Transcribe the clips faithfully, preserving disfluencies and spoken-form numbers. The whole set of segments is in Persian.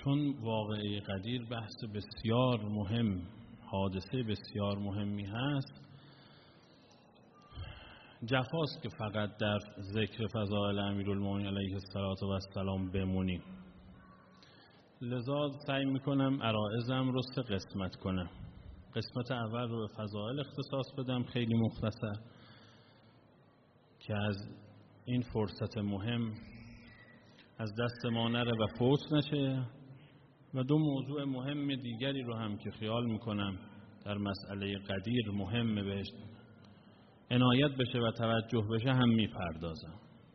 چون واقعه قدیر بحث بسیار مهم، حادثه بسیار مهمی هست، جفاست که فقط در ذکر فضائل امیرالمومنین علیه السلام بمونیم. لذا سعی میکنم عرائضم رو سه قسمت کنم. قسمت اول رو به فضائل اختصاص بدم خیلی مختصر که از این فرصت مهم از دست ما نره و فوت نشه، و دو موضوع مهم دیگری رو هم که خیال میکنم در مسئله قدیر مهمه بهش عنایت بشه و توجه بشه هم میپردازم.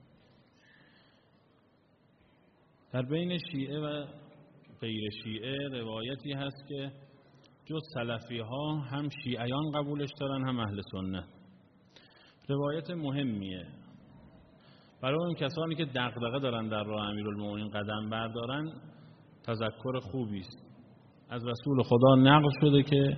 در بین شیعه و غیر شیعه روایتی هست که جز سلفی ها هم شیعیان قبولش دارن هم اهل سنت. روایت مهمیه برای اون کسانی که دغدغه دارن در راه امیرالمومنین قدم بردارن. تذکر خوبی است. از رسول خدا نقل شده که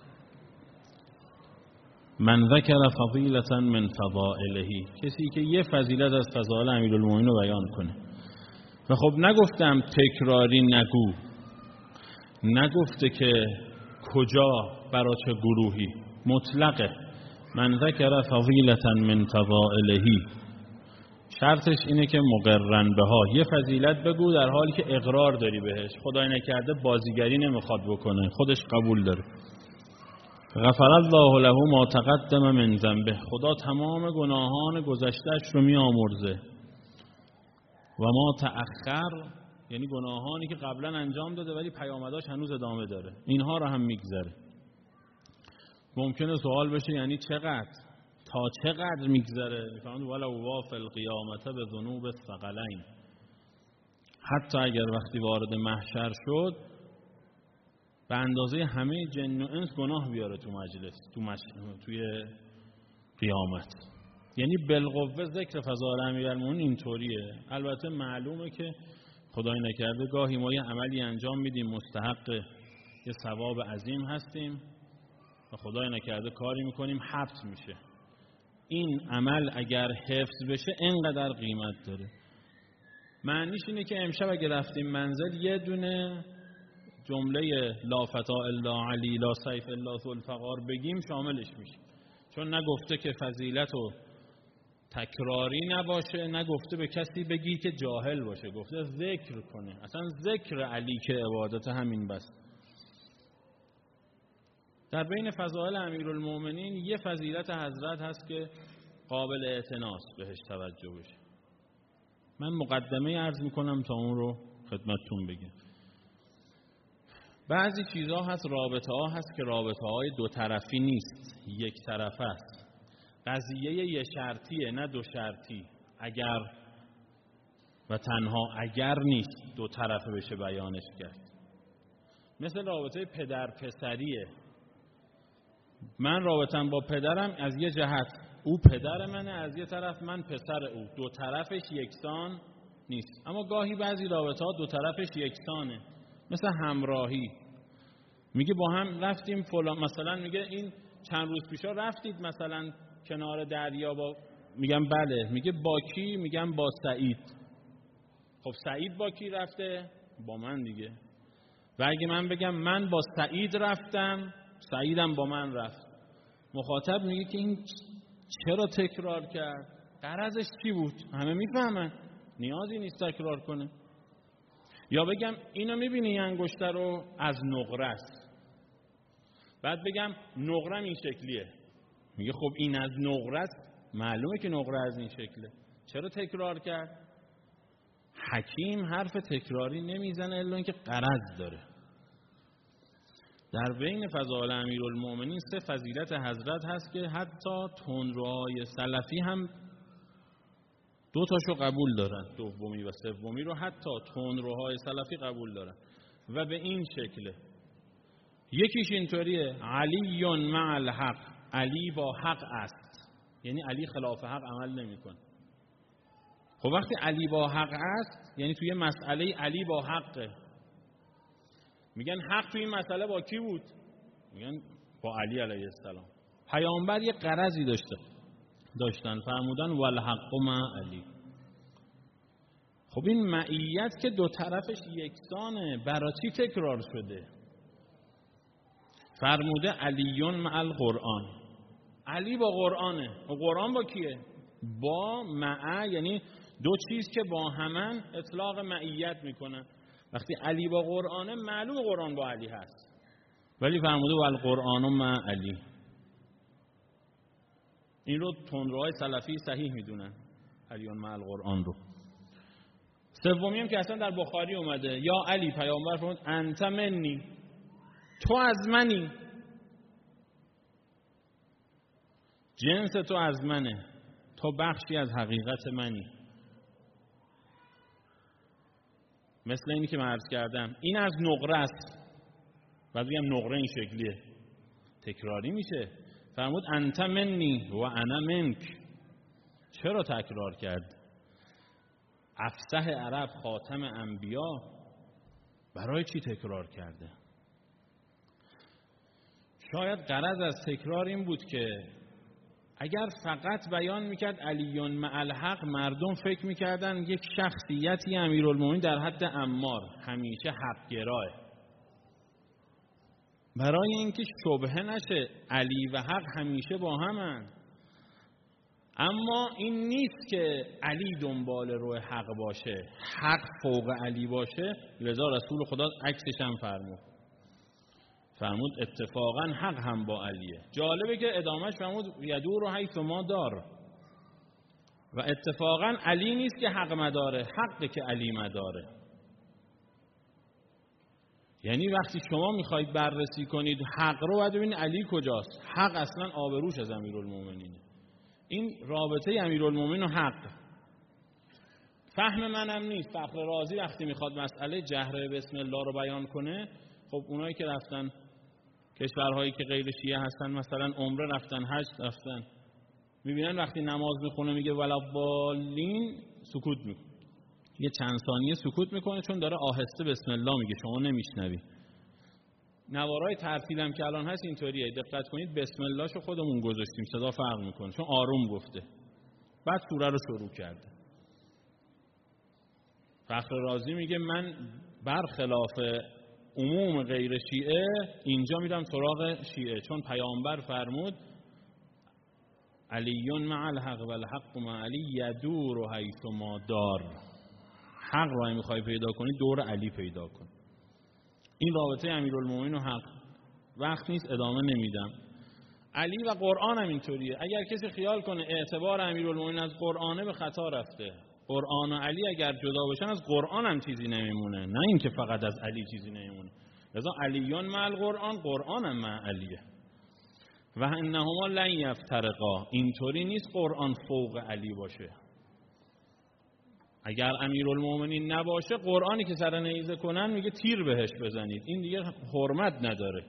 من ذکر فضیلة من فضائله، کسی که یه فضیلت از فضائل امیرالمومنین رو بیان کنه. و خب نگفتم تکراری نگو، نگفته که کجا برای چه گروهی، مطلقه. من ذکر فضیلة من فضائله، شرطش اینه که مقرن بها، یه فضیلت بگو در حالی که اقرار داری بهش، خدای نکرده بازیگری نمیخواد بکنه، خودش قبول داره. غفر الله له ما تقدم من ذنبه، خدا تمام گناهان گذشته‌اش رو میامرزه. و ما تأخر، یعنی گناهانی که قبلا انجام داده ولی پیامداش هنوز ادامه داره، اینها رو هم میگذره. ممکنه سوال بشه یعنی چقدر؟ تا چقدر میگذره؟ میفهمید ولو وافی القیامت به ذنوب الثقلین، حتی اگر وقتی وارد محشر شد به اندازه همه جن و انس گناه بیاره تو مجلس، تو مش... توی قیامت. یعنی بالقوه ذکر فضائل امیرالمومنین اینطوریه. البته معلومه که خدای نکرده گاهی ما یه عملی انجام میدیم مستحق یه ثواب عظیم هستیم و خدای نکرده کاری میکنیم حبس میشه. این عمل اگر حفظ بشه اینقدر قیمت داره. معنیش اینه که امشب اگه رفتیم منزل یه دونه جمله لا فتا الا علی لا سیف الا ذوالفقار بگیم شاملش میشه، چون نگفته که فضیلت و تکراری نباشه، نگفته به کسی بگی که جاهل باشه، گفته ذکر کنه. اصلا ذکر علی که عبادت همین بس. در بین فضائل امیرالمومنین یه فضیلت حضرت هست که قابل اعتناست بهش توجه بشه. من مقدمه عرض میکنم تا اون رو خدمتتون بگم. بعضی چیزها هست، رابطه ها هست که رابطه های دو طرفی نیست، یک طرفه است. قضیه یه شرطیه نه دو شرطی. اگر و تنها اگر نیست، دو طرفه بشه بیانش کرد. مثل رابطه پدر پسریه. من رابطم با پدرم از یه جهت او پدر منه، از یه طرف من پسر او، دو طرفش یکسان نیست. اما گاهی بعضی رابطه ها دو طرفش یکسانه، مثل همراهی. میگه با هم رفتیم فلان، مثلا میگه این چند روز پیشا رفتید مثلا کنار دریا با، میگم بله. میگه با کی؟ میگم با سعید. خب سعید با کی رفته؟ با من دیگه. و اگه من بگم من با سعید رفتم، سعیدم با من رفت، مخاطب میگه که این چرا تکرار کرد؟ غرضش چی بود؟ همه میفهمن، نیازی نیست تکرار کنه. یا بگم اینو میبینی این انگشتر رو از نقره است، بعد بگم نقرم این شکلیه، میگه خب این از نقره است، معلومه که نقره از این شکله، چرا تکرار کرد؟ حکیم حرف تکراری نمیزنه الا اینکه غرض داره. در بین فضائل امیرالمومنین سه فضیلت حضرت هست که حتی تندروهای سلفی هم دو تاشو قبول دارن، دومی و سومی رو حتی تندروهای سلفی قبول دارن و به این شکله. یکیش اینطوریه: علی مع الحق، علی با حق است، یعنی علی خلاف حق عمل نمیکنه. خب وقتی علی با حق است یعنی توی مسئله علی با حقه. میگن حق توی این مسئله با کی بود؟ میگن با علی علیه السلام. پیامبر یه غرضی داشته داشتن فرمودن والحق مع علی. خب این معیت که دو طرفش یکسانه، برای چی تکرار شده؟ فرموده علیون مع القرآن، علی با قرآنه. و قرآن با کیه؟ با مع، یعنی دو چیز که با همن اطلاق معیت میکنن. وقتی علی با قرآنه معلوم قرآن با علی هست، ولی فرموده و القرآن مع علی. این رو تندروهای سلفی صحیح میدونن، علیون مع القرآن رو. سومی هم که اصلا در بخاری اومده، یا علی پیامبر فرمود انت منی، تو از منی، جنس تو از منه، تو بخشی از حقیقت منی. مثل اینی که من عرض کردم این از نقره است، بعد بگم نقره این شکلیه، تکراری میشه. فرمود انت منی و انا منک. چرا تکرار کرد؟ افصح عرب، خاتم انبیا، برای چی تکرار کرده؟ شاید غرض از تکرار این بود که اگر فقط بیان میکرد علیون مع الحق، مردم فکر میکردن یک شخصیتی امیرالمومنین در حد عمار همیشه حق گراه. برای اینکه شبهه نشه علی و حق همیشه با همن. اما این نیست که علی دنبال روی حق باشه، حق فوق علی باشه. لذا رسول خدا عکسش هم فرمود فرمود اتفاقا حق هم با علیه. جالبه که ادامهش فرمود یدور و حیث ما دار. و اتفاقا علی نیست که حق مداره، حقه که علی مداره. یعنی وقتی شما میخواید بررسی کنید حق رو، باید ببینید علی کجاست. حق اصلا آبروش از امیرالمومنینه. این رابطه امیرالمومنین و حق. فهم منم نیست. فخر رازی وقتی میخواد مسئله جهر بسم الله رو بیان کنه، خب اونایی که رفتن کشورهایی که غیر شیعه هستن، مثلا عمره رفتن، حج رفتن، میبینن وقتی نماز میخونه میگه ولضالین، سکوت میکنه. یه چند ثانیه سکوت میکنه چون داره آهسته بسم الله میگه، شما نمیشنوی. نوارای ترتیلم که الان هست اینطوریه، دقت کنید بسم الله شو خودمون گذاشتیم، صدا فرق میکنه چون آروم گفته، بعد سوره رو شروع کرده. فخر رازی میگه من برخلاف عموم غیر شیعه اینجا میرم سراغ شیعه، چون پیامبر فرمود علیون مع الحق و الحق مع علی یدور حیث ما دار. حق رو میخوای پیدا کنی دور علی پیدا کن. این رابطه امیرالمومنین و حق. وقت نیست ادامه نمیدم. علی و قرآن هم اینطوریه. اگر کسی خیال کنه اعتبار امیرالمومنین از قرآنه، به خطا رفته. قرآن و علی اگر جدا باشن از قرآن هم چیزی نمیمونه، نه اینکه فقط از علی چیزی نمیمونه. لذا علیون مع القرآن، قرآن هم مع علیه. و انهما لن یفترقا. اینطوری نیست قرآن فوق علی باشه. اگر امیرالمومنین نباشه، قرآنی که سر نیزه کنن میگه تیر بهش بزنید، این دیگه حرمت نداره.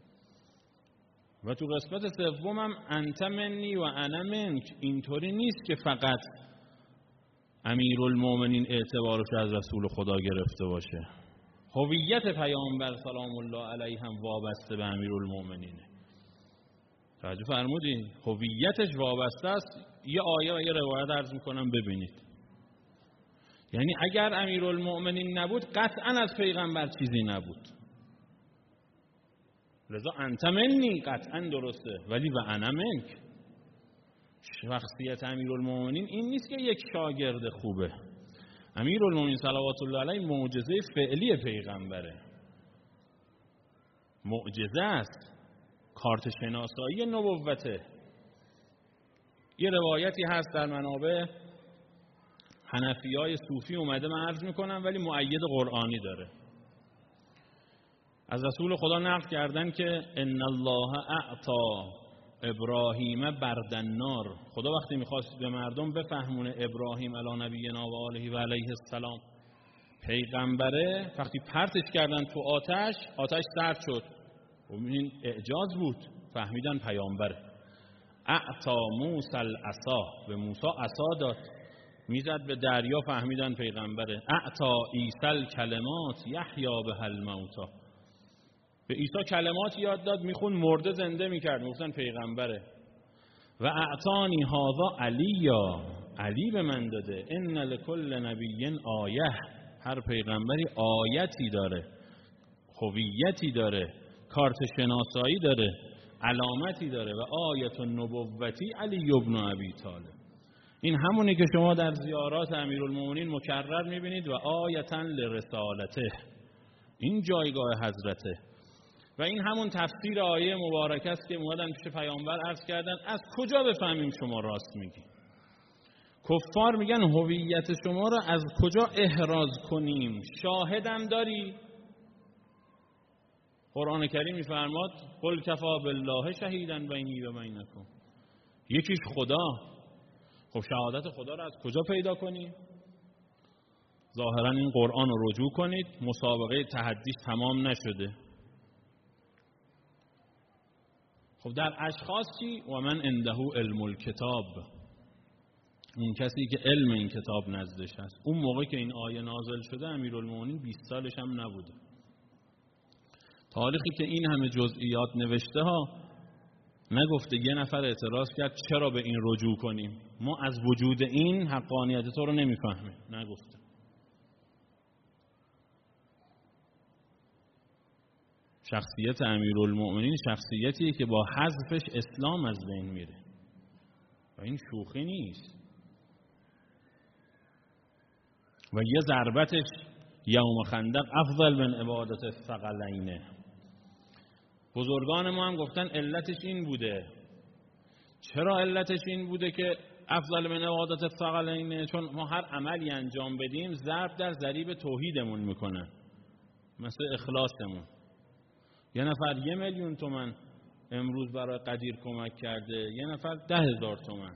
و تو قسمت سومم انت منی و انا منک. اینطوری نیست که فقط امیرالمومنین اعتبارش از رسول خدا گرفته باشه. هویت پیامبر سلام الله علیه هم وابسته به امیرالمومنینه. توجه فرمودین؟ هویتش وابسته است. یه آیه و یه روایت عرض میکنم ببینید. یعنی اگر امیرالمومنین نبود، قطعا از پیغمبر چیزی نبود. لذا انت منی قطعا درسته، ولی و انا منک. شخصیت امیرالمومنین این نیست که یک شاگرد خوبه. امیرالمومنین صلوات الله علیه معجزه فعلی پیغمبره، معجزه است، کارت شناسایی نبوته. یه روایتی هست در منابع حنفیای صوفی اومده، من عرض میکنم، ولی مؤید قرآنی داره. از رسول خدا نقل کردن که ان الله اعطا ابراهیم بردن نار. خدا وقتی میخواست به مردم بفهمونه ابراهیم علی نبینا و آله و علیه السلام پیغمبره، وقتی پرتش کردن تو آتش، آتش سرد شد. و این اعجاز بود، فهمیدن پیامبره. اعطا موسی العصا، به موسی عصا داد، میزد به دریا، فهمیدن پیغمبره. اعطا عیسی الکلمات یحیی بها الموتی، به عیسی کلمات یاد داد، میخون مرده زنده میکرد، میگفتن پیغمبره. و اعطانی هذا علیا، علی به من داده. ان لکل نبی آیه، هر پیغمبری آیتی داره، هویتی داره، کارت شناسایی داره، علامتی داره. و آیت النبوتی علی ابن ابی طالب. این همونی که شما در زیارات امیرالمومنین مکرر میبینید. و آیتا لرسالته، این جایگاه حضرته. و این همون تفسیر آیه مبارکه است که اومدن پیش پیامبر عرض کردن از کجا بفهمیم شما راست میگی؟ کفار میگن هویت شما را از کجا احراز کنیم؟ شاهدم داری؟ قرآن کریم میفرماد قل کفا بالله شهیدا بینی و بینکم. یکیش خدا. خب شهادت خدا را از کجا پیدا کنیم؟ ظاهرا این قرآن رو رجوع کنید، مسابقه تحدیش تمام نشده. خب در اشخاص چی؟ و من عنده علم الکتاب، اون کسی که علم این کتاب نزدش هست. اون موقع که این آیه نازل شده امیرالمومنین بیست سالش هم نبوده. تاریخی که این همه جزئیات نوشته ها نگفته یه نفر اعتراض کرد چرا به این رجوع کنیم، ما از وجود این حقانیت تو رو نمیفهمیم، نگفته. شخصیت امیرالمومنین شخصیتیه که با حذفش اسلام از بین میره و این شوخی نیست. و یه ضربتش یوم خندق افضل من عبادت الثقلین. بزرگان ما هم گفتن علتش این بوده. چرا علتش این بوده که افضل من عبادت الثقلین؟ چون ما هر عملی انجام بدیم ضرب در ضریب توحیدمون میکنه. مثل اخلاصمون. یه نفر یه میلیون تومن امروز برای قدیر کمک کرده، یه نفر ده هزار تومن.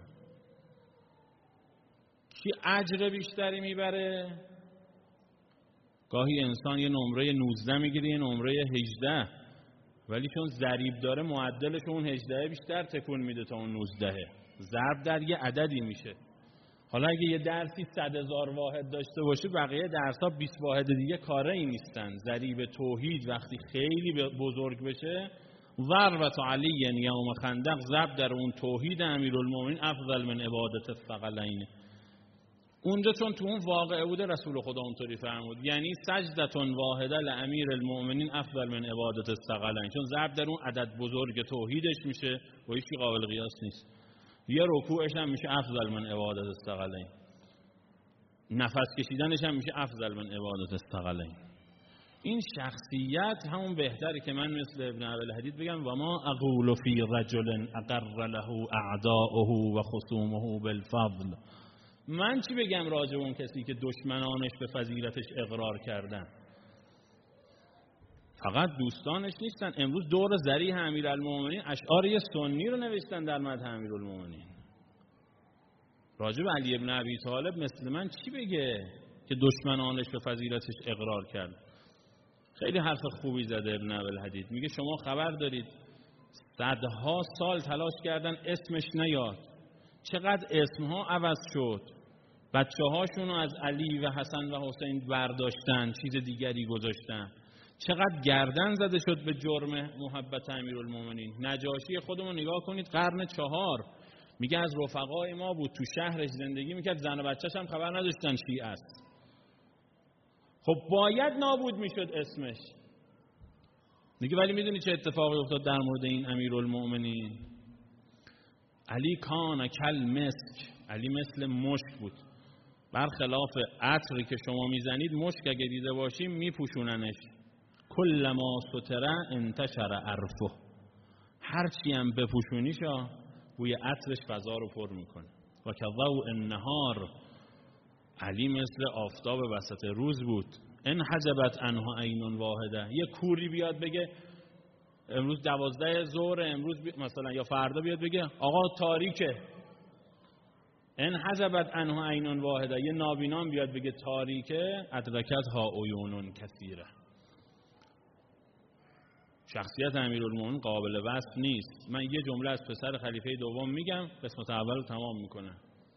کی اجر بیشتری میبره؟ گاهی انسان یه نمره نوزده میگیره، یه نمره هجده، ولی چون ضریب داره معدلش اون هجده بیشتر تکون میده تا اون نوزده. ضرب در یه عددی میشه. حالا اگه یه درسی صد هزار واحد داشته باشه بقیه درس‌ها بیست واحد دیگه کاره ای نیستن. ضریب توحید وقتی خیلی بزرگ بشه، ضربت علی یوم خندق، ضرب در اون توحید امیرالمومنین افضل من عبادت الثقلین. اونجا چون تو اون واقعه بوده رسول خدا اونطوری فرمود، یعنی سجدتون واحده لامیر المؤمنین افضل من عبادت الثقلین، چون ضرب در اون عدد بزرگ توحیدش میشه و هیچ قابل قیاس نیست. یه رکوعش هم میشه افضل من عبادت الثقلین، نفس کشیدنش هم میشه افضل من عبادت الثقلین. این شخصیت همون بهتره که من مثل ابن ابوالحدید بگم و ما اقول فی رجل اقر له اعداؤه و خصومه بالفضل. من چی بگم راجع اون کسی که دشمنانش به فضیلتش اقرار کردن؟ فقط دوستانش نیستن. امروز دور ذریح امیرالمومنین اشعار یه سنی رو نوشتن در مدح امیرالمومنین. راجع به علی ابن ابی طالب مثل من چی بگه که دشمنانش به فضیلتش اقرار کرد؟ خیلی حرف خوبی زده ابن ابوالحدید. میگه شما خبر دارید صدها سال تلاش کردن اسمش نیاد، چقدر اسمها عوض شد، بچه هاشون رو از علی و حسن و حسین برداشتن چیز دیگری گذاشتن، چقدر گردن زده شد به جرم محبت امیرالمومنین. نجاشی خودمون نگاه کنید قرن چهار، میگه از رفقای ما بود، تو شهرش زندگی میکرد، زن و بچه‌ش هم خبر نداشتن شیعه است. خب باید نابود میشد اسمش دیگه. ولی میدونی چه اتفاقی افتاد در مورد این امیرالمومنین؟ علی کان کل مسک، علی مثل مشک بود. برخلاف عطری که شما میزنید، مشک اگه دیده باشیم میپوشوننش. کلما ستره انتشر عرفه، هرچی هم بپوشونیشا بوی عطرش فضا رو پر میکنه. و کضوء النهار، علی مثل آفتاب وسط روز بود. ان حجبت عنها عین واحده، یه کوری بیاد بگه امروز دوازده ظهر، امروز بی... مثلا یا فردا بیاد بگه آقا تاریکه، ان حجبت عنها عین واحده، یه نابینام بیاد بگه تاریکه، ادرکت ها عیون کثیره. شخصیت امیرالمومنین قابل وصف نیست. من یه جمله از پسر خلیفه دوم میگم، قسمت اول رو تمام میکنه.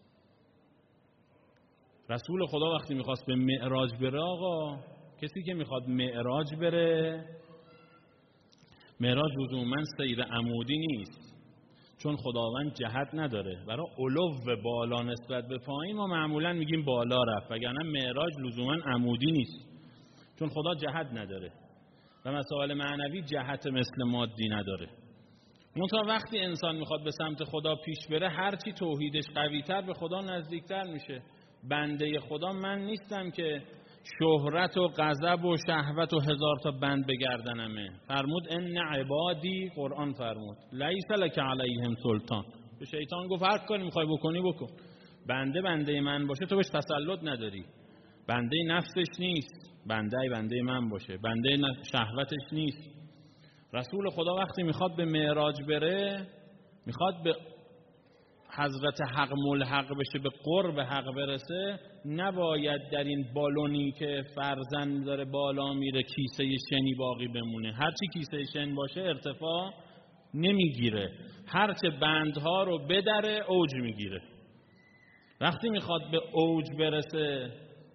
رسول خدا وقتی میخواست به معراج بره، آقا کسی که میخواد معراج بره، معراج لزوما سیر عمودی نیست. چون خداوند جهت نداره. برای علو بالا نسبت به پایین ما معمولا میگیم بالا رفت، وگرنه معراج لزوما عمودی نیست، چون خدا جهت نداره و مسائل معنوی جهت مثل مادی نداره. منتها وقتی انسان میخواد به سمت خدا پیش بره، هرچی توحیدش قوی‌تر به خدا نزدیکتر میشه. بنده خدا من نیستم که شهرت و غضب و شهوت و هزار تا بند بگردنمه. فرمود ان عبادی، قرآن فرمود لیس لک علیهم سلطان. به شیطان گفت هر کاری میخوای بکنی بکن، بنده بنده من باشه تو بهش تسلط نداری. بنده نفسش نیست، بنده بنده من باشه، بنده شهوتش نیست. رسول خدا وقتی میخواد به معراج بره، میخواد به حضرت حق ملحق بشه، به قرب حق برسه، نباید در این بالونی که فرزند داره بالا میره کیسه شنی باقی بمونه. هرچی کیسه شن باشه ارتفاع نمیگیره، هرچه بندها رو بدره اوج میگیره. وقتی میخواد به اوج برسه،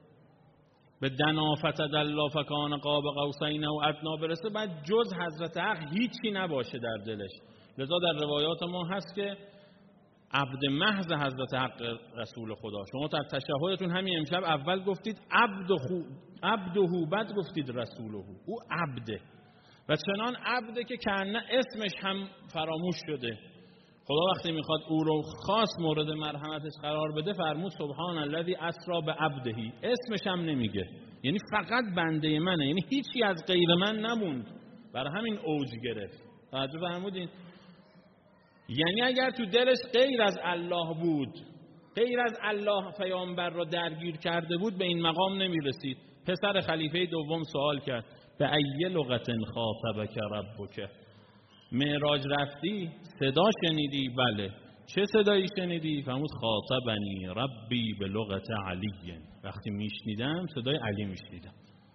به دنا فتدلی فکان قاب قوسین و ادنی برسه، بعد جز حضرت حق هیچی نباشه در دلش. لذا در روایات ما هست که عبد محض حضرت حق رسول خدا. شما در تشهدتون همین امشب اول گفتید عبد خو عبدهو، بعد گفتید رسوله. او عبده و چنان عبده که کنه اسمش هم فراموش شده. خدا وقتی میخواد او رو خاص مورد مرحمتش قرار بده فرمود سبحان الذی اسری بعبده، اسمش هم نمیگه، یعنی فقط بنده منه، یعنی هیچی از غیر من نموند. برای همین اوج گرفت. توجه فرمودین؟ یعنی اگر تو دلش غیر از الله بود، غیر از الله پیامبر را درگیر کرده بود، به این مقام نمیرسید. پسر خلیفه دوم سوال کرد به ای لغت خاطبک ربک، معراج رفتی صدا شنیدی؟ بله. چه صدایی شنیدی؟ فرمود خاطبنی ربی به لغت علی. وقتی میشنیدم صدای علی میشنیدم.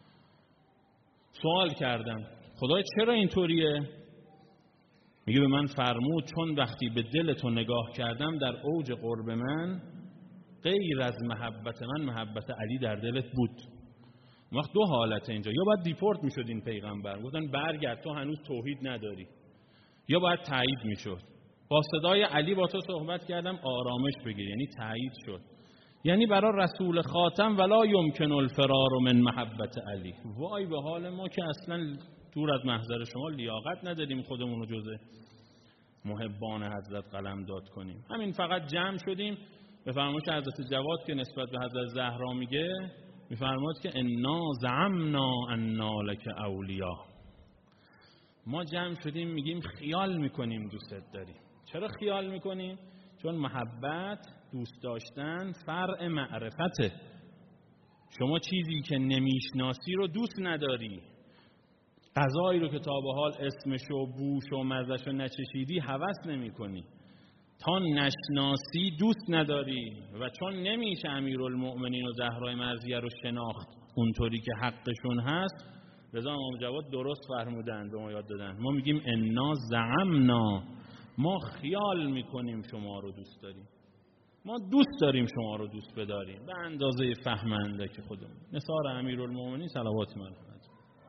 سوال کردم خدای چرا اینطوریه؟ میگه به من فرمود چون وقتی به دل تو نگاه کردم در اوج قرب من، غیر از محبت من محبت علی در دلت بود. وقت دو حالت اینجا، یا باید دیپورت میشد این پیغمبر، گفتن برگرد تو هنوز توحید نداری، یا باید تایید میشد. با صدای علی با تو صحبت کردم آرامش بگیر، یعنی تایید شد. یعنی برای رسول خاتم ولا یمکن الفرار من محبت علی. وای به حال ما که اصلا دور از محضر شما لیاقت نداریم خودمون رو جزء محبان حضرت قلم داد کنیم. همین فقط جمع شدیم به فرمایش حضرت جواد که نسبت به حضرت زهرا میگه، میفرماد که انا زعمنا انا لک اولیا. ما جمع شدیم میگیم خیال میکنیم دوست داریم. چرا خیال میکنیم؟ چون محبت، دوست داشتن فرع معرفته. شما چیزی که نمیشناسی رو دوست نداری، غذایی رو که تا به حال اسمش و بوش و مزه‌ش رو نچشیدی هوس نمی کنی. تا نشناسی دوست نداری و چون نمیشه امیرالمؤمنین و زهرای مرضیه رو شناخت اونطوری که حقشون هست، رضا امام جواد درست فرمودن، به ما یاد دادن. ما میگیم انا زعمنا، ما خیال میکنیم شما رو دوست داریم، ما دوست داریم شما رو دوست بداریم به اندازه فهمنده که خودمون. نثار امیرالمؤمنین صلوات مرحمت.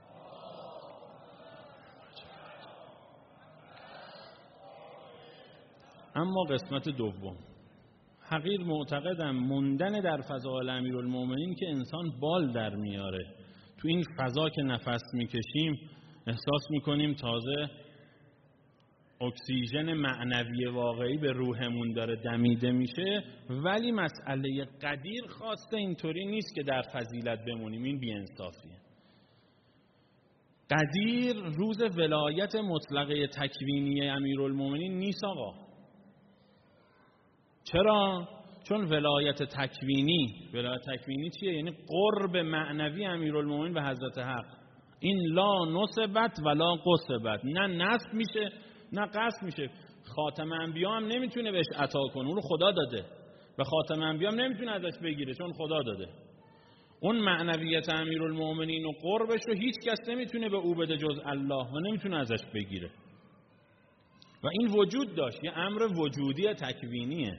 اما قسمت دوم، حقیر معتقدم موندن در فضائل امیرالمؤمنین که انسان بال در میاره. تو این فضا که نفس میکشیم احساس میکنیم تازه اکسیژن معنوی واقعی به روحمون داره دمیده میشه، ولی مسئله قدیر خواسته اینطوری نیست که در فضیلت بمونیم. این بی‌انصافیه. قدیر روز ولایت مطلقه تکوینی امیرالمؤمنین نیست آقا. چرا؟ چون ولایت تکوینی، ولایت تکوینی چیه؟ یعنی قرب معنوی امیرالمؤمنین به حضرت حق. این لا نصبت ولا قصبت، نه نصب میشه نه قصب میشه. خاتم انبیا هم نمیتونه بهش عطا کنه، اون رو خدا داده، و خاتم انبیا هم نمیتونه ازش بگیره چون خدا داده. اون معنویت امیرالمؤمنین و قربش رو هیچ کس نمیتونه به او بده جز الله و نمیتونه ازش بگیره. و این وجود داشت، یه امر وجودی تکوینیه.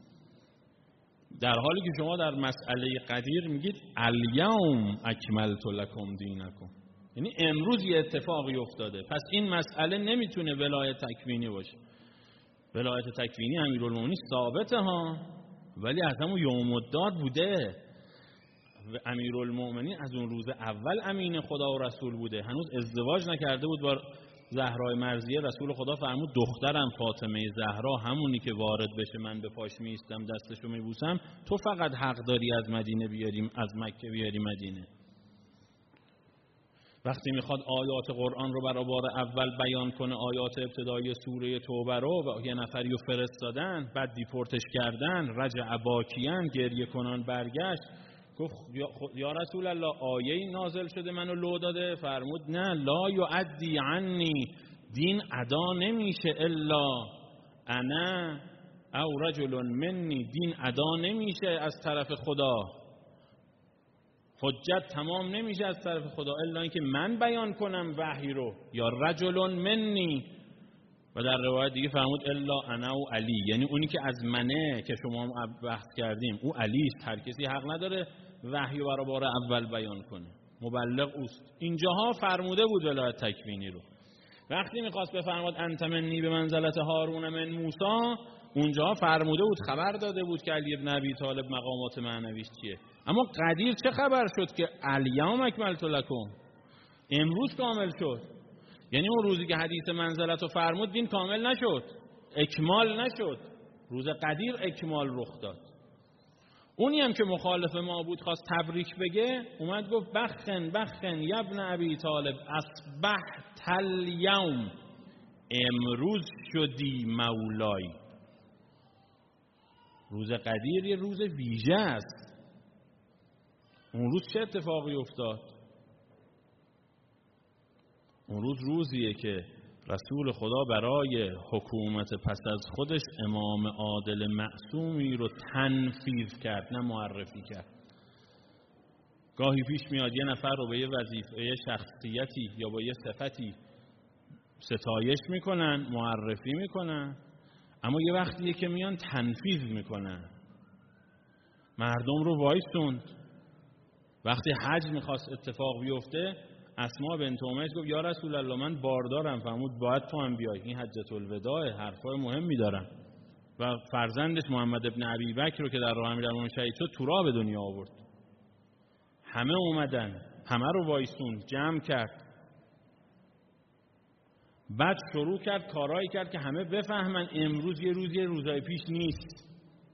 در حالی که شما در مسئله قدیر میگید الیوم اکملت لکم دینکم، یعنی امروز یه اتفاقی افتاده، پس این مسئله نمیتونه ولایت تکوینی باشه. ولایت تکوینی امیرالمومنین ثابته ها، ولی از همون یوم الدار بوده. امیرالمومنین از اون روز اول امین خدا و رسول بوده، هنوز ازدواج نکرده بود با زهرای مرضیه. رسول خدا فرمود دخترم فاطمه زهرا همونی که وارد بشه من به پاش میستم دستشو میبوسم، تو فقط حق داری از مدینه بیاریم، از مکه بیاری مدینه. وقتی میخواد آیات قرآن رو برای بار اول بیان کنه، آیات ابتدایی سوره توبه رو، و یه نفری رو فرستادن، بعد دیپورتش کردن، رجع باکیان، گریه کنان برگشت، گفت یا رسول الله آیه نازل شده منو لو داده؟ فرمود نه، لا یعدی عنی، دین ادا نمیشه الا انا او رجل منی، دین ادا نمیشه از طرف خدا، حجت تمام نمیشه از طرف خدا الا اینکه من بیان کنم وحی رو، یا رجل منی. و در روایت دیگه فرمود الا انا و علی، یعنی اونی که از منه که شما هم بحث کردیم او علی است، هر کسی حق نداره وحی رو برای بار اول بیان کنه، مبلغ اوست. اینجاها فرموده بود ولایت تکوینی رو. وقتی میخواست بفرماد انت منی به منزلت هارون من موسی، اونجاها فرموده بود، خبر داده بود که علی ابن ابی طالب مقامات معنویش چیه. اما قدیر چه خبر شد که الیوم اکملت لکم، امروز کامل شد. یعنی اون روزی که حدیث منزلت رو فرمود دین کامل نشد، اکمال نشد، روز قدیر اکمال رخ داد. اونی هم که مخالف ما بود خواست تبریک بگه، اومد گفت بخن بخن یبن ابی طالب اصبحت الیوم، امروز شدی مولای. روز قدیر یه روز ویژه است. اون روز چه اتفاقی افتاد؟ اون روز روزیه که رسول خدا برای حکومت پس از خودش امام عادل معصومی رو تنفیذ کرد، نه معرفی کرد. گاهی پیش میاد یه نفر رو به یه وظیفه، یه شخصیتی یا با یه صفتی ستایش میکنن، معرفی میکنن، اما یه وقتیه که میان تنفیذ میکنن. مردم رو وایسوند. وقتی حج میخواست اتفاق بیفته، اسما بنت امیس گفت یا رسول الله من باردارم. فرمود باید تو هم بیای، این حجت الوداع، حرفای مهمی دارم. و فرزندش محمد ابن ابی بکر رو که در راه امیرالمومنین شهید شد تو راه به دنیا آورد. همه اومدن، همه رو وایسون، جمع کرد. بعد شروع کرد کارایی کرد که همه بفهمن امروز یه روزی روزای پیش نیست.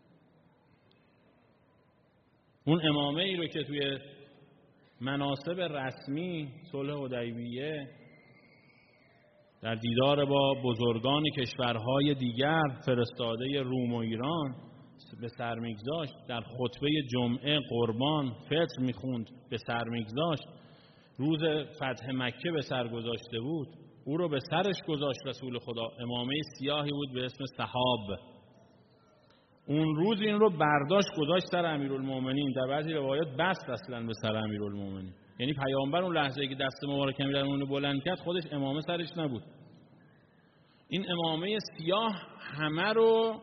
اون امامه ای رو که توی مناسب رسمی صلح حدیبیه در دیدار با بزرگان کشورهای دیگر فرستاده روم و ایران به سر میگذاشت، در خطبه جمعه قربان فطر میخوند به سر میگذاشت، روز فتح مکه به سر گذاشته بود، او رو به سرش گذاشت رسول خدا. امامه سیاهی بود به اسم سحاب. اون روز این رو برداشت گذاشت سر امیرالمومنین، در بعضی روایات بست اصلا به سر امیرالمومنین. یعنی پیامبر اون لحظه که دست مبارک امیرالمومنین بلند کرد خودش امامه سرش نبود. این امامه سیاه همه رو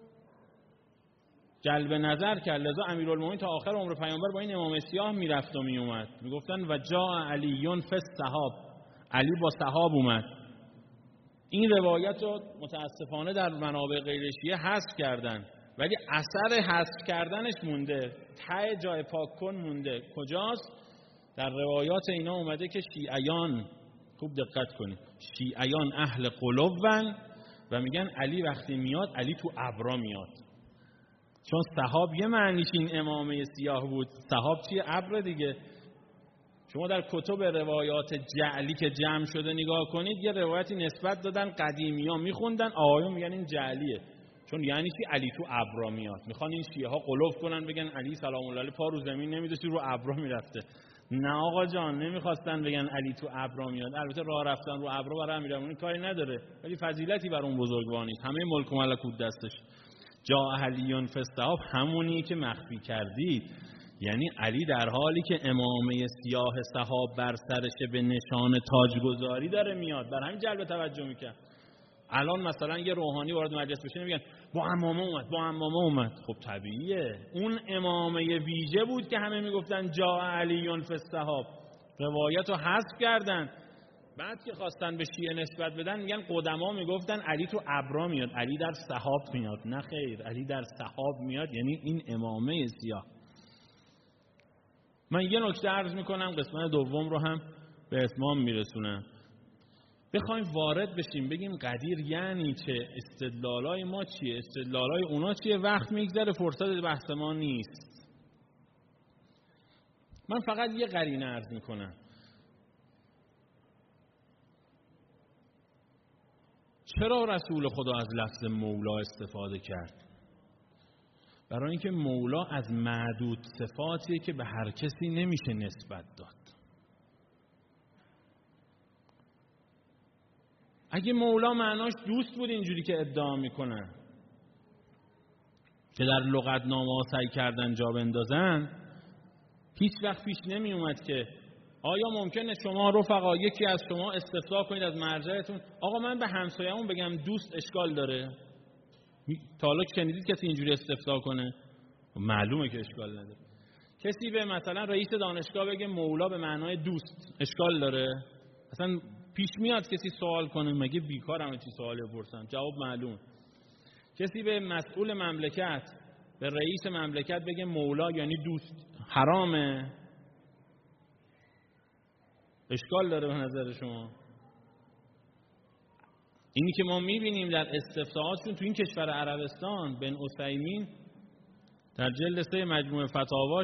جلب نظر کرد، لذا امیرالمومنین تا آخر عمر پیامبر با این امامه سیاه میرفت و میومد. میگفتن و جاء علیون فی السحاب، علی با سحاب اومد. این روایت رو متاسفانه در منابع غیر شیعه حذف کردن، ولی اثر حذف کردنش مونده، ته جای پاک کن مونده. کجاست؟ در روایات اینا اومده که شیعیان، خوب دقت کنید، شیعیان اهل قلوبن و میگن علی وقتی میاد علی تو ابرا میاد. چون سحاب یه معنیش این امامه سیاه بود. سحاب چیه؟ ابر دیگه. شما در کتب روایات جعلی که جمع شده نگاه کنید، یه روایتی نسبت دادن قدیمی ها میخوندن، آقایون میگن این جعلیه، چون یعنی چی؟ علی تو ابرا میاد. میخوان این شیعه ها قلوف کنن بگن علی سلام الله علیه پا رو زمین نمیداشتی رو ابرا میرفته. نه آقا جان، نمیخواستن بگن علی تو ابرا میاد. البته راه رفتن رو ابرا برای امیرالمومنین کاری نداره، ولی فضیلتی بر اون بزرگواری نیست. همه ملک و ملکوت دستش. جاء علیون فی السحاب همونی که مخفی کردید، یعنی علی در حالی که امامه سیاه سحاب بر سرش به نشان تاجگذاری داره میاد، بر همین جلب توجه میکنه. الان مثلا یه روحانی وارد مجلس بشه میگن با عمامه اومد، با عمامه اومد. خب طبیعیه، اون امامه ویژه بود که همه میگفتن جاء علیون فی السحاب. روایت رو حذف کردن بعد که خواستن به شیعه نسبت بدن میگن قدما میگفتن علی تو ابرا میاد، علی در سحاب میاد. نه خیر، علی در سحاب میاد یعنی این امامه سیاه. من یه نکته عرض میکنم، قسمت دوم رو هم به اتمام میرسونم. بخوایم وارد بشیم بگیم قدیر یعنی چه، استدلالای ما چیه، استدلالای اونا چیه، وقت میگذره، فرصت بحث ما نیست. من فقط یه قرینه عرض میکنم. چرا رسول خدا از لفظ مولا استفاده کرد؟ برای اینکه مولا از معدود صفاتیه که به هر کسی نمیشه نسبت داد. اگه مولا معناش دوست بود اینجوری که ادعا میکنن که در لغتنامه ها سعی کردن جا بندازن، هیچ وقت پیش نمی اومد که آیا ممکنه شما رفقا یکی از شما استفسار کنید از مرجعتون آقا من به همسایه‌مون بگم دوست اشکال داره؟ تا حالا شنیدید کسی اینجوری استفسار کنه؟ معلومه که اشکال نداره. کسی به مثلا رئیس دانشگاه بگه مولا به معنای دوست اشکال داره؟ اصلا پیش میاد کسی سوال کنه؟ مگه بیکارم چی سوالی بپرسم؟ جواب معلوم. کسی به مسئول مملکت، به رئیس مملکت بگه مولا یعنی دوست، حرامه؟ اشکال داره به نظر شما؟ اینی که ما میبینیم در استفتاءاتشون تو این کشور عربستان، بن عثیمین در جلد سه مجموع فتاواش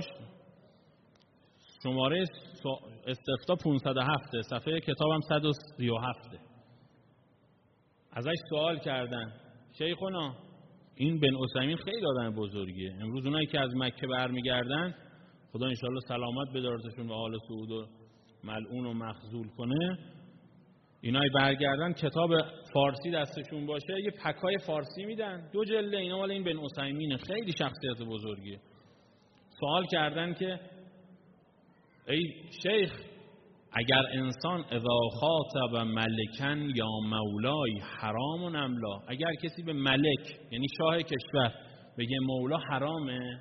شماره استفتاء پانصد و هفت، صفحه کتابم صد و سی و هفت، ازش سوال کردن شیخونا این بن عثیمین خیلی آدم بزرگیه، امروز اونایی که از مکه برمیگردن خدا انشالله سلامت بدارتشون و آل سعود و ملعون و مخذول کنه، اینای برگردن کتاب فارسی دستشون باشه یه پکای فارسی میدن، دو جلده، اینا مال این بن عثیمینه، خیلی شخصیت بزرگیه. سوال کردن که ای شیخ اگر انسان اذا خاطب ملکن یا مولای حرام و نملا، اگر کسی به ملک یعنی شاه کشور بگه مولا حرامه؟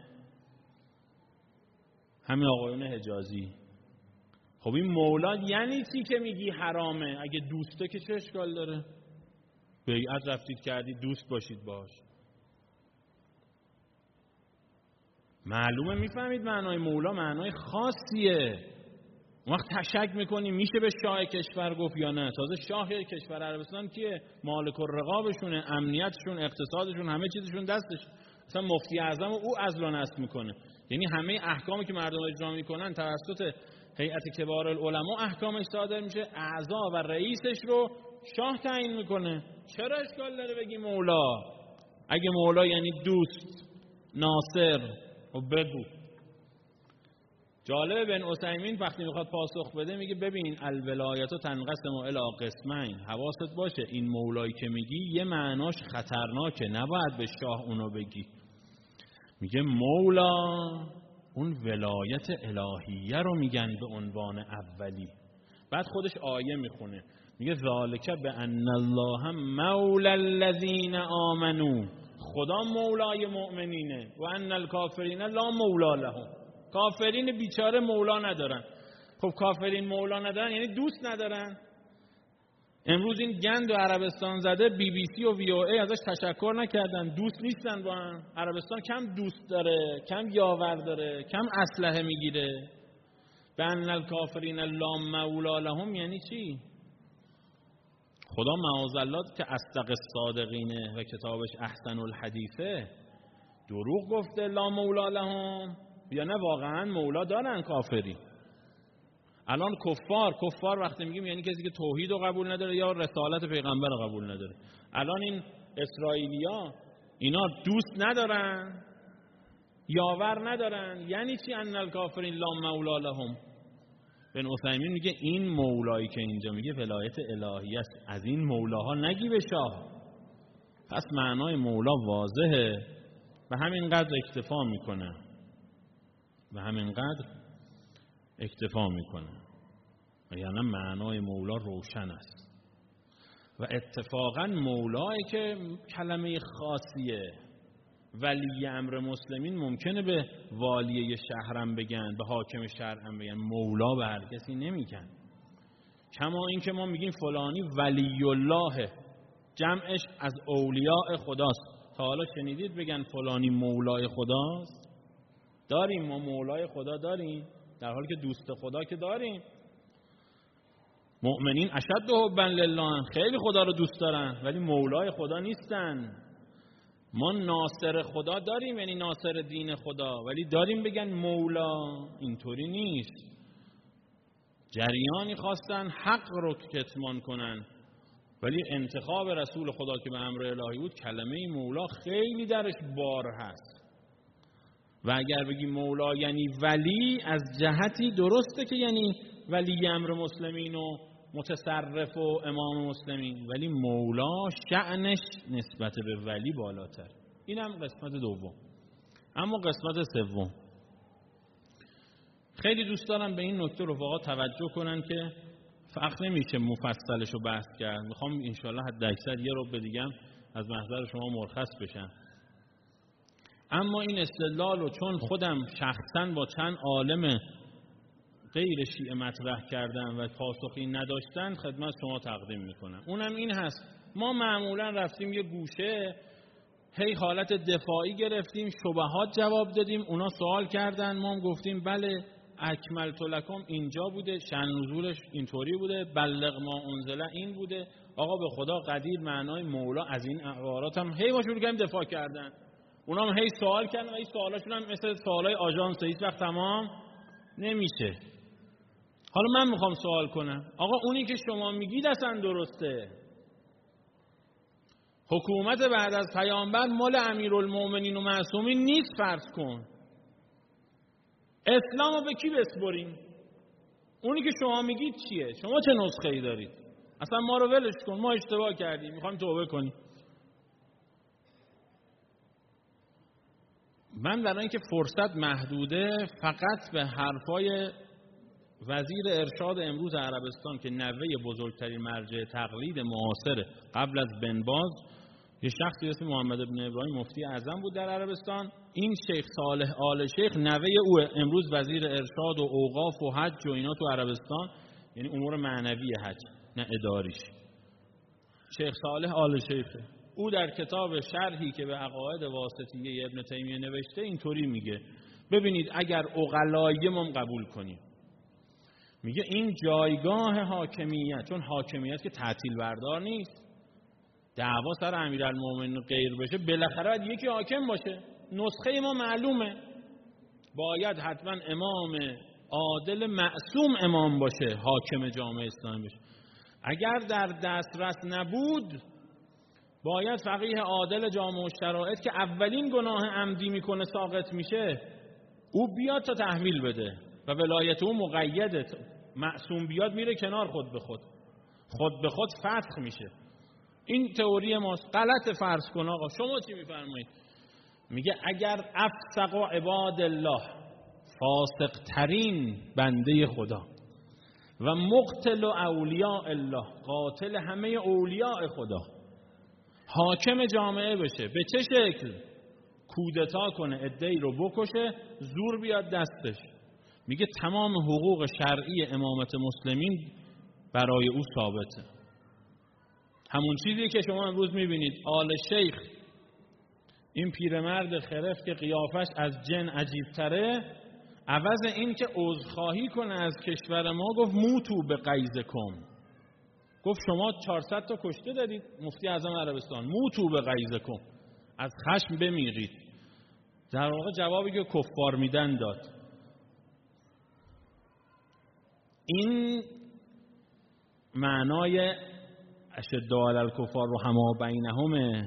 همین آقایون حجازی. خب این مولا یعنی چی که میگی حرامه؟ اگه دوسته که چه اشکال داره؟ بیعت رفتید کردید دوست باشید باش. معلومه میفهمید معنای مولا معنای خاصیه. اون وقت تشک میکنی میشه به شاه کشور گفت یا نه؟ تازه شاه کشور عربستان کیه؟ مالک الرقابشونه، امنیتشون، اقتصادشون، همه چیزشون دستش. مثلا مفتی اعظم او عزل و نصب میکنه، یعنی همه احکامی که مردم اجرا میکنن توسط هیئت کبار العلماء احکامش صادر میشه، اعضا و رئیسش رو شاه تعیین میکنه. چرا اشکال داره بگی مولا؟ اگه مولا یعنی دوست، ناصر، و بگو. جالب بن عثیمین وقتی میخواد پاسخ بده میگه ببین الولایت تنقسم الی قسمین، حواست باشه این مولایی که میگی یه معناش خطرناکه، نباید به شاه اونو بگی. میگه مولا اون ولایت الهیه رو میگن به عنوان اولی. بعد خودش آیه میخونه میگه ذالک بان الله مولا الذین آمنو، خدا مولای مؤمنینه، و ان الکافرین لا مولا لهم، کافرین بیچاره مولا ندارن. خب کافرین مولا ندارن یعنی دوست ندارن. امروز این گند و عربستان زده بی بی سی و وی او ای ازش تشکر نکردن، دوست نیستن با هم. عربستان کم دوست داره، کم یاور داره، کم اسلحه میگیره. بان الکافرین لا مولا لهم یعنی چی؟ خدا معاذالله که اصدق الصادقینه و کتابش احسن الحدیثه، دروغ گفته لا مولا لهم؟ یا نه واقعا مولا دارن کافری؟ الان کفار کفار وقتی میگیم یعنی کسی که توحید رو قبول نداره یا رسالت پیغمبر رو قبول نداره. الان این اسرائیلیا اینا دوست ندارن، یاور ندارن، یعنی چی ان الکافرین لا مولا لهم؟ بن عثیمین میگه این مولایی که اینجا میگه ولایت الهی است، از این مولاها نگی به شاه. پس معنای مولا واضحه و همینقدر اکتفا میکنه و همینقدر اکتفا میکنه یعنی معنای مولا روشن است. و اتفاقا مولایی که کلمه خاصیه، ولی امر مسلمین ممکنه به والیه شهرم بگن، به حاکم شهرم بگن، مولا به هر کسی نمیگن. کما این که ما میگیم فلانی ولی الله، جمعش از اولیاء خداست. تا حالا شنیدید بگن فلانی مولای خداست؟ داریم ما مولای خدا داریم، در حالی که دوست خدا که داریم. مؤمنین اشد حبا لله، خیلی خدا رو دوست دارن ولی مولای خدا نیستن. ما ناصر خدا داریم، یعنی ناصر دین خدا، ولی داریم بگن مولا، اینطوری نیست. جریانی خواستن حق رو کتمان کنن، ولی انتخاب رسول خدا که به امر الهی بود، کلمه مولا خیلی درش بار هست. و اگر بگی مولا یعنی ولی، از جهتی درسته که یعنی ولی امر مسلمین و متصرف و امام مسلمین، ولی مولا شأنش نسبت به ولی بالاتر. این هم قسمت دوم. اما قسمت سوم، خیلی دوست دارم به این نکته رفقا توجه کنن که فرق نمیشه مفصلش رو بحث کرد. میخوام انشالله حد اکثر یه رو به دیگم از محضر شما مرخص بشم. اما این استدلال رو چون خودم شخصا با چند عالم غیر شیعه مطرح کردم و پاسخی نداشتن خدمت شما تقدیم میکنم. اونم این هست، ما معمولا رفتیم یه گوشه، هی حالت دفاعی گرفتیم، شبهات جواب دادیم، اونا سوال کردن، ما هم گفتیم بله اکملت لکم اینجا بوده، شأن نزولش اینطوری بوده، بلغ ما انزله این بوده، آقا به خدا قدیر معنای مولا از این عبارات هم هی ما شروع کردیم دفاع کردن. اونا هم هی سوال کردن و این سوالاشون هم مثل سوالای آژانس هیچ وقت تمام نمیشه. حالا من میخوام سوال کنم، آقا اونی که شما میگید اصلا درسته؟ حکومت بعد از پیامبر مال امیرالمومنین و معصومین نیست فرض کن. اسلامو به کی بسپریم؟ اونی که شما میگید چیه؟ شما چه نسخه‌ای دارید؟ اصلا ما رو ولش کن، ما اشتباه کردیم، میخوایم توبه کنیم. من برای اینکه فرصت محدوده فقط به حرفای وزیر ارشاد امروز عربستان که نوه بزرگترین مرجع تقلید معاصر قبل از بن باز، یه شخصی اسم محمد بن ابراهیم مفتی اعظم بود در عربستان، این شیخ صالح آل شیخ نوه او امروز وزیر ارشاد و اوقاف و حج و اینا تو عربستان، یعنی امور معنوی حج نه اداریش. شیخ صالح آل شیخ او در کتاب شرحی که به عقاید واسطیه ابن تیمیه نوشته اینطوری میگه، ببینید اگر عقلاییمون قبول کنیم، میگه این جایگاه حاکمیت، چون حاکمیت که تعطیل بردار نیست، دعوا سر امیرالمومنین غیر بشه بالاخره باید یکی حاکم باشه. نسخه ما معلومه، باید حتما امام عادل معصوم امام باشه، حاکم جامعه اسلامی بشه. اگر در دسترس نبود باید فقیه عادل جامع الشرائط که اولین گناه عمدی میکنه ساقط میشه، او بیاد تا تحویل بده و ولایت او مقیده. معصوم بیاد میره کنار، خود به خود خود به خود فتح میشه. این تئوری ماست. غلط فرض کن. آقا شما چی میفرمایید؟ میگه اگر افسق عباد الله، فاسق ترین بنده خدا، و مقتل اولیاء الله، قاتل همه اولیاء خدا، حاکم جامعه بشه، به چه شکل؟ کودتا کنه، عده‌ای رو بکشه، زور بیاد دستش. میگه تمام حقوق شرعی امامت مسلمین برای او ثابته. همون چیزی که شما امروز میبینید آل شیخ، این پیرمرد خرف که قیافش از جن عجیب تره، عوض این که عذرخواهی کنه از کشور ما، گفت موتو به غیظکم، گفت شما چهارصد تا کشته دادید مفتی اعظم عربستان، موتو به غیظکم، از خشم بمیرید. در واقع جوابی که کفار میدن داد. این معنای اشداء علی الکفار و حما بینهم،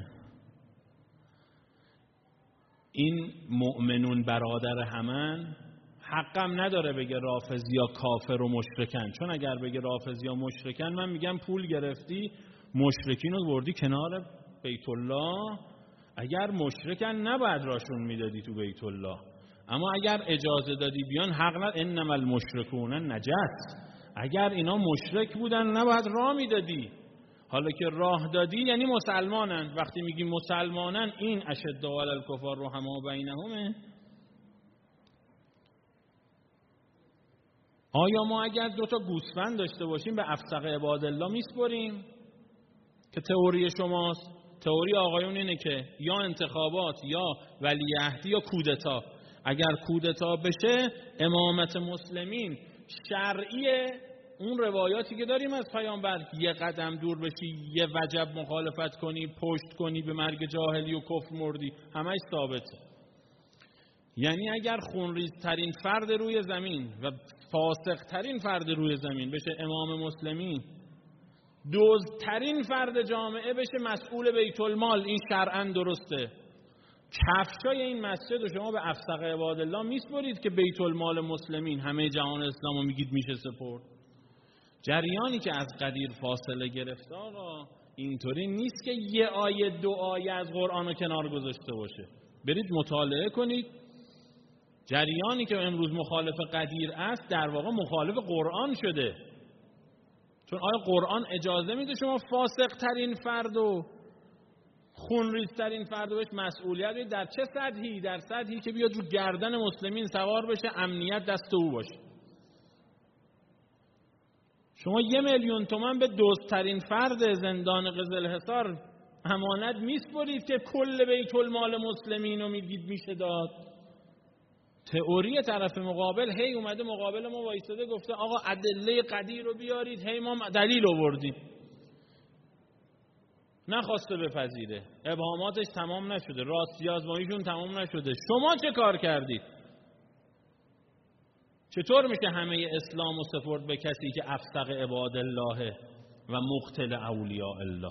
این مؤمنون برادر همن، حقم نداره بگه رافضی یا کافر و مشرکن، چون اگر بگه رافضی یا مشرکن من میگم پول گرفتی مشرکین رو بردی کنار بیت الله، اگر مشرکن نباید راشون میدادی تو بیت الله، اما اگر اجازه دادی بیان حق ند. انما المشرکون نجس، اگر اینا مشرک بودن نباید راه میدادی. حالا که راه دادی یعنی مسلمانن. وقتی میگیم مسلمانن، این اشداء علی الکفار و حما بینهم. آیا ما اگر دو تا گوسفند داشته باشیم به افسق عبادالله میسپریم که تئوری شماست؟ تئوری آقایون اینه که یا انتخابات یا ولیعهدی یا کودتا. اگر کودتا بشه امامت مسلمین شرعیه، اون روایاتی که داریم از پیامبر یه قدم دور بشی، یه وجب مخالفت کنی، پشت کنی، به مرگ جاهلی و کفر مردی، همش ثابته. یعنی اگر خونریزترین فرد روی زمین و فاسقترین فرد روی زمین بشه امام مسلمین، دزدترین فرد جامعه بشه مسئول بیت المال، این شرعاً درسته. کفشای این مسجد و شما به افسق عبادالله میسپرید که بیت المال مسلمین همه جهان اسلامو میگید میشه سپرد. جریانی که از قدیر فاصله گرفته آقا اینطوری نیست که یه آیه دو آیه از قرآن رو کنار گذاشته باشه. برید مطالعه کنید. جریانی که امروز مخالف قدیر است در واقع مخالف قرآن شده. چون آیا قرآن اجازه میده شما فاسق ترین فرد و خونریزترین فرد بهش مسئولیت بدید؟ در چه سطحی؟ در سطحی که بیاد رو گردن مسلمین سوار بشه، امنیت دست او باشه. شما یه میلیون تومان به دزدترین فرد زندان قزلحصار امانت میسپرید که کل بیت المال مسلمین رو میگید میشه داد. تئوری طرف مقابل هی اومده مقابل ما وایساده گفته آقا ادله قدیر رو بیارید، هی ما دلیل آوردیم. نخواسته بپذیره، ابهاماتش تمام نشده، راستی آزماییشون تمام نشده. شما چه کار کردید؟ چطور میشه همه اسلام و سپرد به کسی که افسق عباد الله و مقتل اولیاء الله؟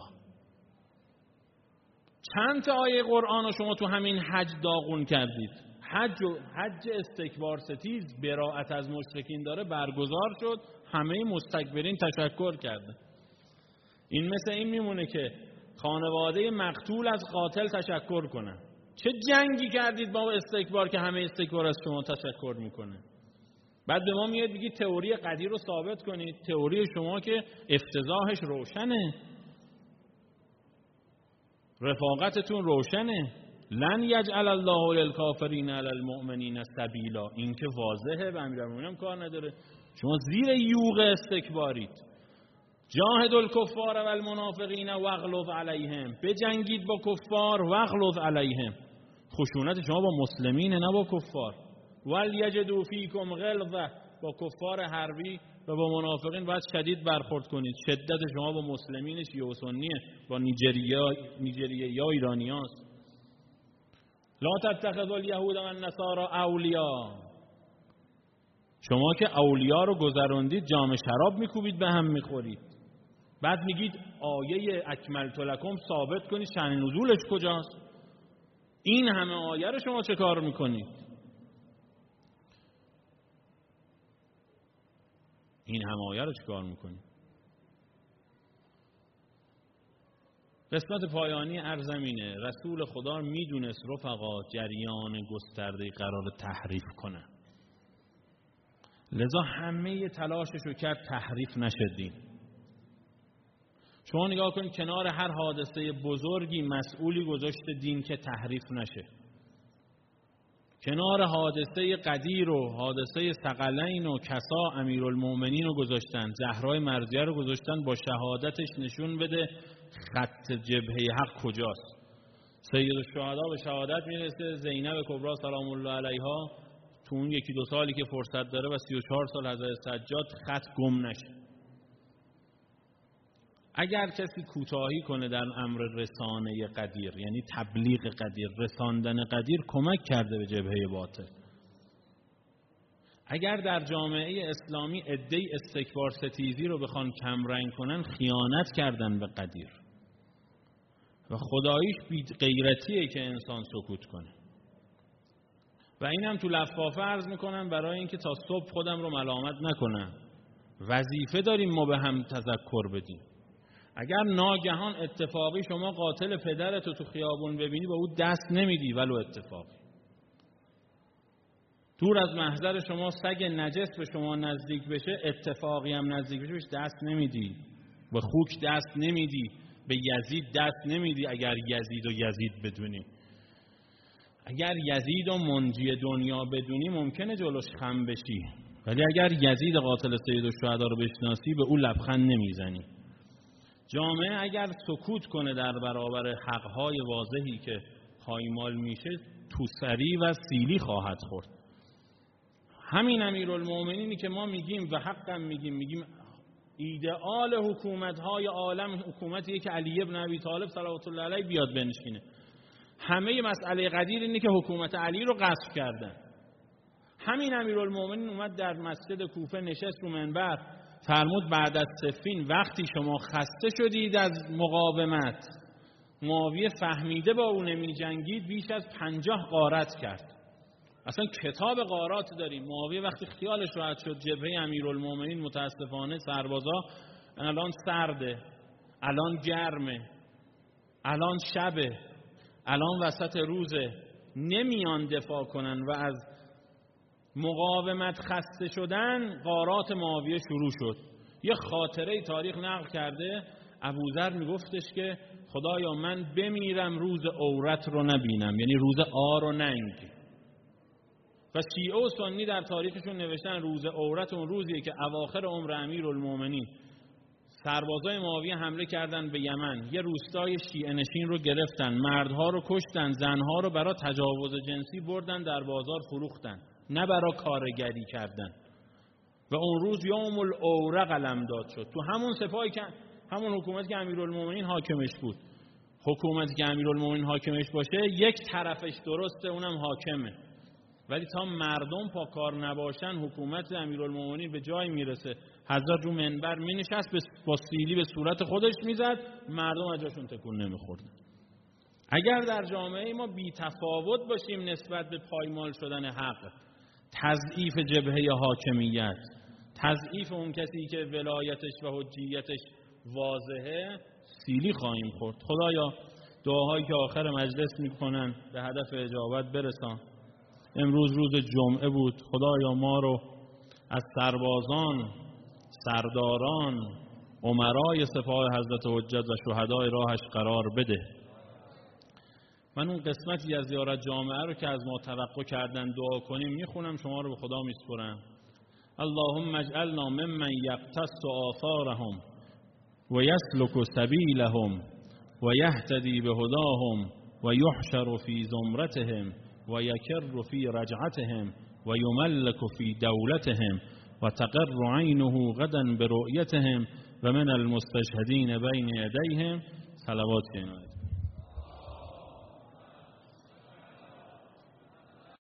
چند تا آیه قرآن رو شما تو همین حج داغون کردید. حج و حج استکبار ستیز براءت از مشرکین داره برگزار شد، همه مستکبرین تشکر کرده. این مثل این میمونه که خانواده مقتول از قاتل تشکر کنن. چه جنگی کردید با استکبار که همه استکبار از شما تشکر میکنه؟ بعد به ما میاد بگید تئوری قدیر رو ثابت کنید. تئوری شما که افتضاحش روشنه، رفاقتتون روشنه. لن یجعل الله للکافرین علی المؤمنین سبیلا، این که واضحه، به امیرالمومنین کار نداره. شما زیر یوغ استکبارید. جاهد الکفار و المنافقین واغلظ علیهم، بجنگید با کفار، واغلظ علیهم. خشونت شما با مسلمینه نه با کفار. ولیجدوا فیکم غلظه، با کفار حربی و با منافقین باید شدید برخورد کنید. شدت شما با مسلمین شیعه و سنیه، با نیجریه نیجریه یا ایرانیاست. لا تتخذوا الیهود و النصارى اولیاء، شما که اولیاء رو گذروندید جام شراب میکوبید به هم میخورید. بعد میگید آیه اکملت لکم ثابت کنید، شأن نزولش کجاست؟ این همه آیه رو شما چه کار میکنید؟ این همه آیه رو چه کار میکنید؟ قسمت پایانی ارزمینه. رسول خدا میدونست رفقا جریان گسترده قرار تحریف کنه، لذا همه تلاشش رو کرد تحریف نشدیم. شما نگاه کنید کنار هر حادثه بزرگی مسئولی گذاشته دین که تحریف نشه. کنار حادثه قدیر و حادثه ثقلین و کسا امیرالمومنین رو گذاشتن، زهرای مرضیه رو گذاشتن با شهادتش نشون بده خط جبهه حق کجاست. سید الشهدا به شهادت میرسه، زینب کبری سلام الله علیها تو اون یکی دو سالی که فرصت داره و سی و چهار سال حضرت سجاد خط گم نشه. اگر کسی کوتاهی کنه در امر رسانه قدیر، یعنی تبلیغ قدیر، رساندن قدیر، کمک کرده به جبهه باطل. اگر در جامعه اسلامی عده‌ای استکبار ستیزی رو بخوان کمرنگ کنن، خیانت کردن به قدیر و خداییش بی غیرتیه که انسان سکوت کنه. و اینم تو لفافه عرض میکنم برای اینکه تا صبح خودم رو ملامت نکنم. وظیفه داریم ما به هم تذکر بدیم. اگر ناگهان اتفاقی شما قاتل پدرتو تو خیابون ببینی با او دست نمیدی، ولو اتفاقی. دور از محضر شما سگ نجس به شما نزدیک بشه، اتفاقی هم نزدیک بشه، بهش دست نمیدی. به خوک دست نمیدی، به یزید دست نمیدی. اگر یزید و یزید بدونی، اگر یزید و منجی دنیا بدونی ممکنه جلوش خم بشی، ولی اگر یزید قاتل سیدالشهدا رو بشناسی به او لبخند نمیزنی. جامعه اگر سکوت کنه در برابر حقهای واضحی که پایمال میشه، توسری و سیلی خواهد خورد. همین امیرالمومنینی که ما میگیم و حقا میگیم میگیم ایدئال حکومت‌های عالم حکومتیه که علی ابن ابی طالب صلوات الله علیه بیاد بنشینه. همه مسئله قدیر اینه که حکومت علی رو غصب کردن. همین امیرالمومنین اومد در مسجد کوفه نشست رو منبر، فرمود بعد از صفین وقتی شما خسته شدید از مقاومت، معاویه فهمیده با او نمی جنگید، بیش از پنجاه غارت کرد. اصلا کتاب غارات داریم. معاویه وقتی خیالش راحت شد جبهه امیرالمومنین متاسفانه سربازا الان سرده، الان گرمه، الان شبه، الان وسط روزه، نمیان دفاع کنن و از مقاومت خسته شدن، غارات معاویه شروع شد. یه خاطره تاریخ نقل کرده، ابوذر میگفتش که خدایا من بمیرم روز عورت رو نبینم، یعنی روز عار و ننگ. و شیعه و سنی در تاریخشون نوشتن روز عورت اون روزیه که اواخر عمر امیرالمومنین سربازای معاویه حمله کردن به یمن، یه روستای شیعه نشین رو گرفتن، مردها رو کشتن، زنها رو برای تجاوز جنسی بردن در بازار فروختن، نه برای کارگری کردن. و اون روز یوم العوره قلمداد شد. تو همون سپاهی که همون حکومتی که امیرالمومنین حاکمش بود، حکومتی که امیرالمومنین حاکمش باشه یک طرفش درسته، اونم حاکمه، ولی تا مردم پا کار نباشن حکومت امیرالمومنین به جای میرسه. حضرت رو منبر می نشست، با سیلی به صورت خودش میزد، مردم از جاشون تکون نمیخوردن. اگر در جامعه ما بی تفاوت باشیم نسبت به پایمال شدن حق، تضعیف جبهه حاکمیت، تضعیف اون کسی که ولایتش و حجیتش واضحه، سیلی خواهیم خورد. خدایا دعاهایی که آخر مجلس میکنن به هدف اجابت برسان. امروز روز جمعه بود. خدایا ما رو از سربازان، سرداران، امرای سپاه حضرت حجت و شهدای راهش قرار بده. من اون قسمتی از زیارت جامعه رو که از ما توقع کردن دعا کنیم میخونم، شما رو به خدا میسپرم. اللهم اجعلنا ممن یقتص آثارهم و یسلک سبیلهم و یهتدی بهداهم و یحشر فی زمرتهم و یکر فی رجعتهم و یملک فی دولتهم و تقر عینه غدا برؤیتهم و من المستشهدین بین یدیهم. صلوات کنید.